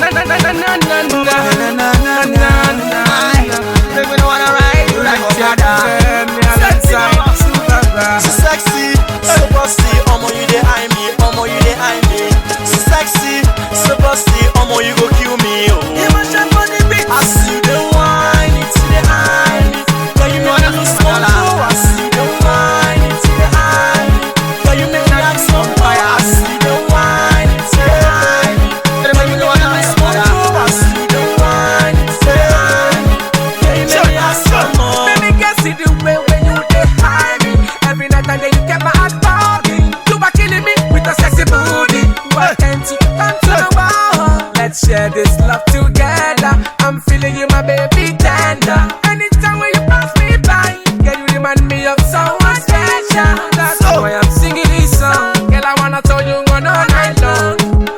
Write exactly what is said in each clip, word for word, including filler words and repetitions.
Sexy, so bossy, omo you dey eye me, omo you dey eye me. Sexy, so bossy, omo you go kill me, oh. I see you the wine, it's the eye me. Girl you make me lose control. I see you the wine, it's the eye me. Girl you make me like some fire. I see you the wine, it's the eye me. Girl you make me lose control. I see you the wine, it's the eye me. Girl you make me like some more. Baby girl, see the way when you dey high me. Every night and day you get my heart pounding. You are killing me with a sexy booty. Why can't you come to the wall? Let's share this love together. I'm feeling you, my baby tender. Anytime when you pass me by, girl, you remind me of someone special. That's So- why I'm singing this song. Girl, I wanna tell you one all night long,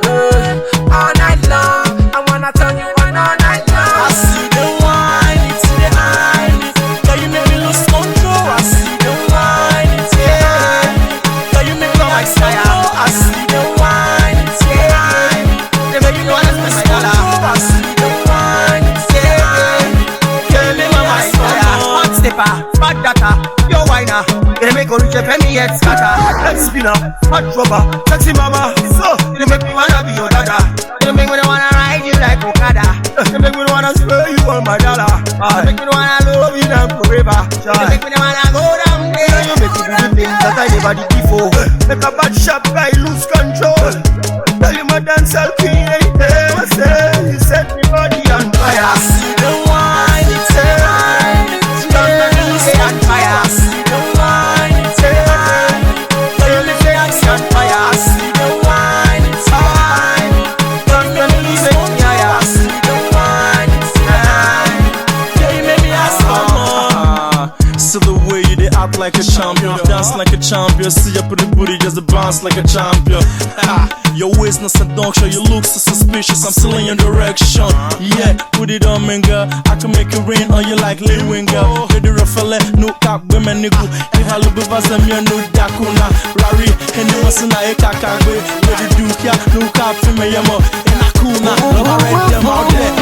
uh, all night long. I wanna tell you one all night I long. see the wine, it's the eye me. Girl you make me lose control. I see the wine, it's the eye me. Girl you make me like fire. I see the wine, it's the eye me. They make me wanna lose control. I see the wine, it's the eye me. Girl you make me like fire. Hot stepper, bad data, your whiner. They make you reach a me head scatter. Head spinner, hot rubber, sexy mama. So, they make me wanna be your dada. They make me wanna ride you like Okada. They make me wanna spray you on my dollar. They make me wanna love you down forever. They make me wanna go down there. You make me do the things that I never did before. Make a bad shot guy lose control. Tell you my dance all queen ain't there. I say, you set me body on fire. I see the wine, it's the eye me. Girl you make me lose control. I see the wine, it's the eye me. Girl you make me like on fire. I see the wine, it's the eye me. Girl you make me lose control. I see the wine, it's the eye me. Girl you make me ask for more. So the way you dey act like a champion, dance like a champion, see your pretty booty just a bounce like a champion. Ha, your waist no seduction, you look so suspicious. I'm still in your direction. Yeah, put it on me, girl. I can make it rain on you like Lil Wayne, girl. You're the refale, no cap, women nigga. If I look over some, you no dakuna. Rari, and you must not a kakagwe. Where the duke ya, no cap for me, yamo. And I cool now, love I read them out there.